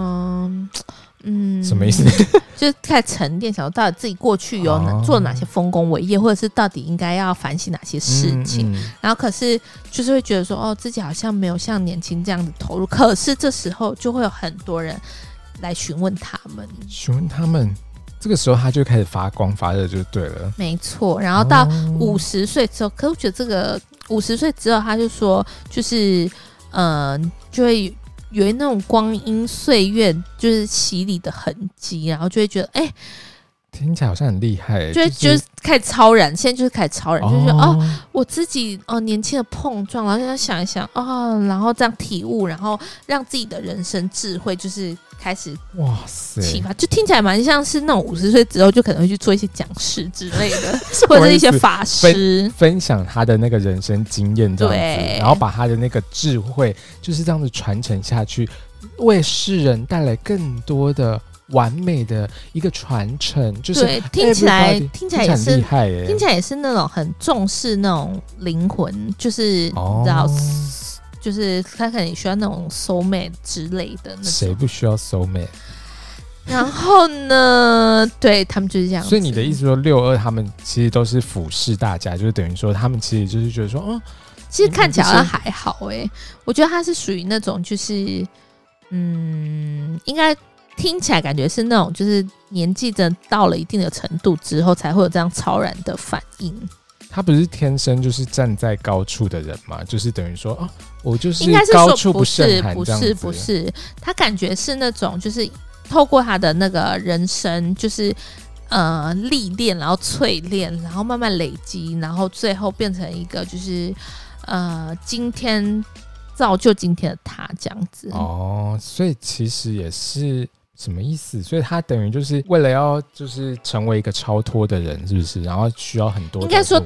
什么意思？ 就是开始沉淀，想说到底自己过去有做哪些丰功伟业，或者是到底应该要反省哪些事情。然后可是就是会觉得说，自己好像没有像年轻这样子投入。可是这时候就会有很多人来询问他们， 这个时候他就开始发光发热，就对了。 没错。然后到50岁之后，可是我觉得这个50岁之后，他就说，就是就会有那种光阴岁月就是洗礼的痕迹，然后就会觉得听起来好像很厉害， 就是开始超然，现在就是开始超然，就是我自己年轻的碰撞，然后要想一想然后这样体悟，然后让自己的人生智慧就是开始启发，就听起来蛮像是那种50岁之后就可能会去做一些讲师之类的，或者是一些法师分享他的那个人生经验这样子，然后把他的那个智慧就是这样子传承下去，为世人带来更多的完美的一个传承，就是对，听起来也是厉害耶， 听起来也是那种很重视那种灵魂，就是就是他可能需要那种 soul mate 之类的那种。 谁不需要 soul mate？ 然后呢，对他们就是这样子。 所以你的意思说，62他们其实都是俯视大家，就是等于说他们其实就是觉得说， 其实看起来好像还好我觉得他是属于那种就是，应该听起来感觉是那种就是年纪真的到了一定的程度之后，才会有这样超然的反应。 他不是天生就是站在高处的人嘛？就是等于说，我就是应该是高处不胜寒， 不是，他感觉是那种就是透过他的那个人生，就是历练，然后淬炼，然后慢慢累积，然后最后变成一个就是今天造就今天的他这样子。 所以其实也是。什么意思？所以他等于就是为了要就是成为一个超脱的人，是不是？然后需要很多的， 应该说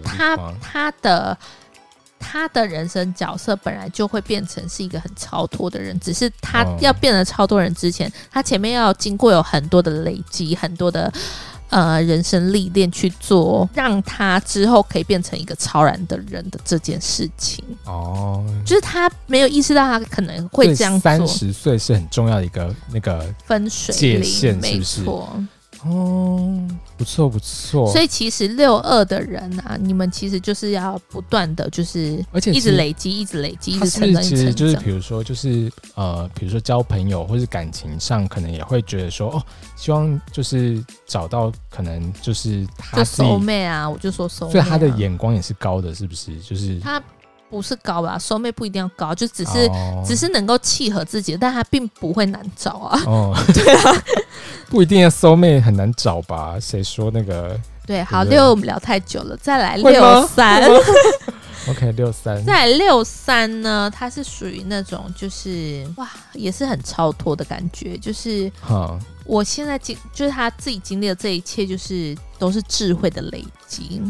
他的人生角色本来就会变成是一个很超脱的人，只是他要变成超脱人之前，他前面要经过有很多的累积，很多的人生历练去做，让他之后可以变成一个超然的人的这件事情。就是他没有意识到他可能会这样做。 30岁是很重要的一个那个分水界限，是不是？ 没错。 不错不错。 所以其实62的人啊，你们其实就是要不断的就是一直累积，一直累积，一直成长。 其实就是比如说就是比如说交朋友或是感情上，可能也会觉得说希望就是找到可能就是他自己就soul mate啊，我就说soul mate， 所以他的眼光也是高的，是不是？就是他不是高吧，soul mate不一定要高，就只是能够契合自己，但他并不会难找啊。对啊， 不一定要soul mate很难找吧？谁说那个？ 对，好，6我们聊太久了，再来63。 OK， 63。 再来63呢，它是属于那种就是也是很超脱的感觉，就是我现在就是他自己经历的这一切，就是都是智慧的累积。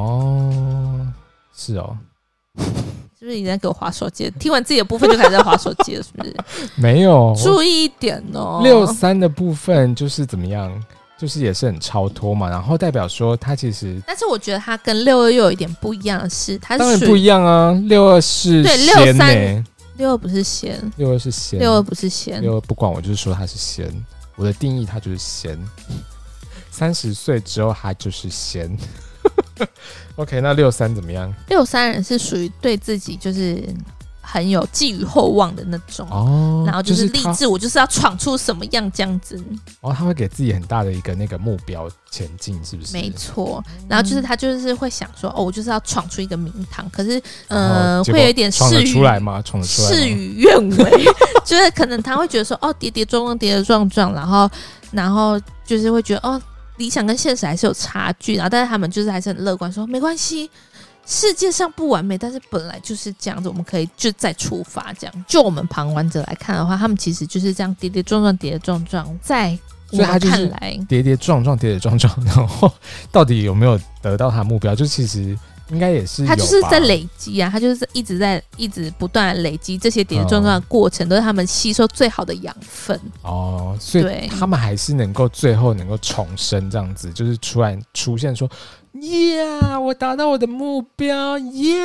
是哦。 是不是你在给我滑手机？听完自己的部分就开始在滑手机了，是不是？ 没有， 注意一点哦。 63的部分就是怎么样？就是也是很超脱嘛，然后代表说他其实， 但是我觉得他跟62又有一点不一样的是，他是当然不一样啊。62是仙欸 ，62不是仙 ，62是仙 ，62不是仙 ，62不管我就是说他是仙，我的定义他就是仙。30岁之后他就是仙。OK， 那63怎么样？ 63人是属于对自己就是很有寄予厚望的那种然后就是励志，我就是要闯出什么样这样子他会给自己很大的一个那个目标前进，是不是？ 没错，然后就是他就是会想说我就是要闯出一个名堂，可是会有一点闯得出来吗？ 事与愿违就是可能他会觉得说跌跌撞撞跌跌撞撞，然后就是会觉得理想跟现实还是有差距，然后但是他们就是还是很乐观说没关系，世界上不完美，但是本来就是这样子，我们可以就再出发这样。就我们旁观者来看的话，他们其实就是这样跌跌撞撞跌跌撞撞，在我们看来跌跌撞撞跌跌撞撞，然后到底有没有得到他的目标，就其实应该也是有吧，他就是在累积啊，他就是一直不断累积这些跌跌撞撞的过程，都是他们吸收最好的养分所以他们还是能够最后能够重生这样子，就是突然出现说我达到我的目标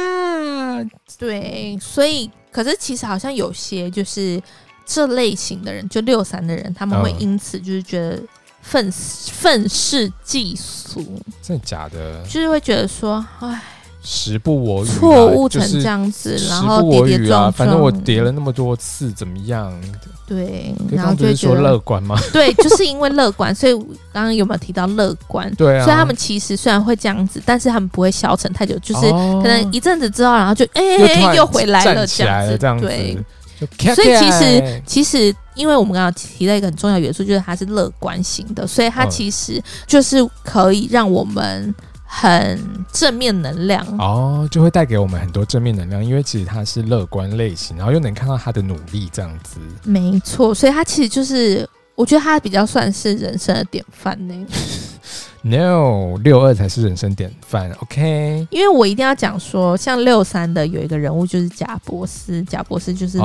对，所以可是其实好像有些就是这类型的人，就63的人，他们会因此就是觉得愤世嫉俗。 真的假的？ 就是会觉得说时不我与错误成这样子，然后跌跌撞撞， 反正我跌了那么多次怎么样？ 对，然后就会觉得说乐观吗？ 对，就是因为乐观，所以刚刚有没有提到乐观？ 对啊， 所以他们其实虽然会这样子，但是他们不会消沉太久，就是可能一阵子之后，然后就又回来了这样子，对。所以其实，因为我们刚刚提到一个很重要元素，就是它是乐观型的，所以它其实就是可以让我们很正面能量就会带给我们很多正面能量，因为其实它是乐观类型，然后又能看到他的努力这样子。 没错，所以它其实就是我觉得它比较算是人生的典范呢。 No， 62才是人生典范 ，OK。 因为我一定要讲说，像63的有一个人物就是贾博士，贾博士就是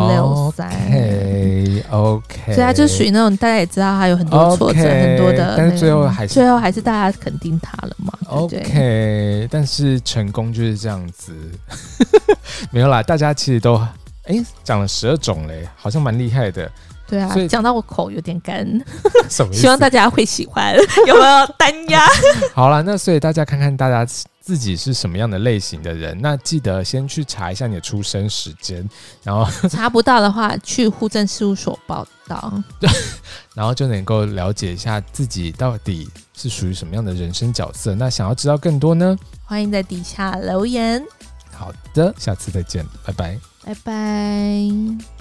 63，OK， 所以他就属于那种大家也知道他有很多挫折，很多的， 但是最后还是大家肯定他了嘛 ，OK。但是成功就是这样子，没有啦，大家其实都讲了12种嘞，好像蛮厉害的。 对啊，讲到我口有点干， 什么意思？ 希望大家会喜欢，有没有单压？ 好啦，那所以大家看看大家自己是什么样的类型的人，那记得先去查一下你的出生时间，然后查不到的话，去户政事务所报到， 然后就能够了解一下自己到底是属于什么样的人生角色。那想要知道更多呢， 欢迎在底下留言。 好的，下次再见，拜拜， 拜拜。